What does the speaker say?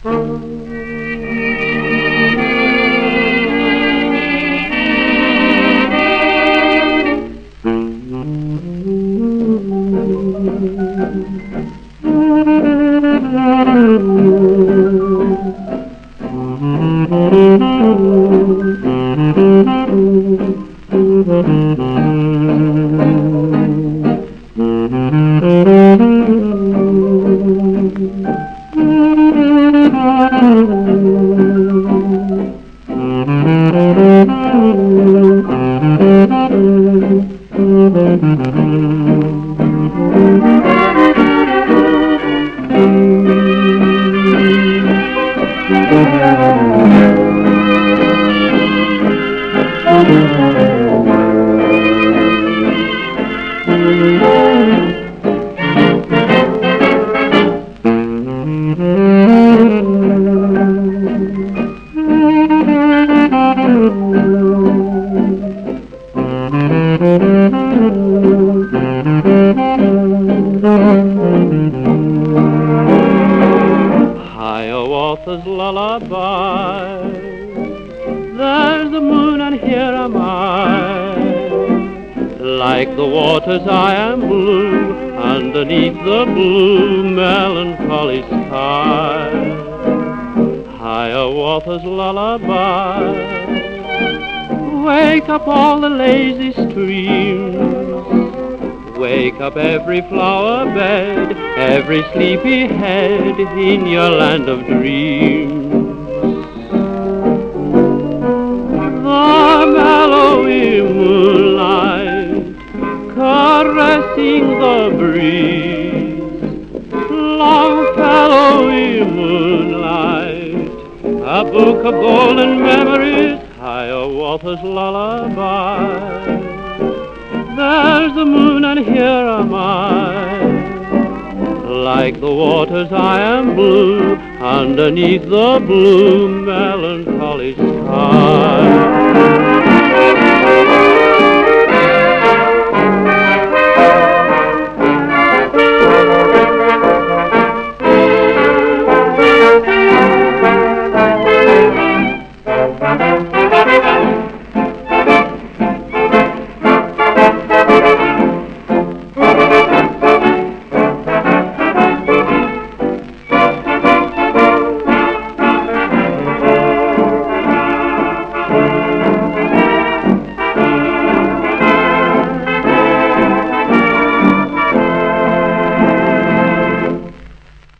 Hiawatha's lullaby. There's the moon and here am I. Like the waters I am blue, underneath the blue melancholy sky. Hiawatha's lullaby. Wake up all the lazy streams. Wake up every flower bed, every sleepy head in your land of dreams. The mellowy moonlight caressing the breeze. Longfellowy moonlight, a book of golden memories, Hiawatha's lullaby. There's the moon and here am I. Like the waters I am blue, underneath the blue melancholy sky.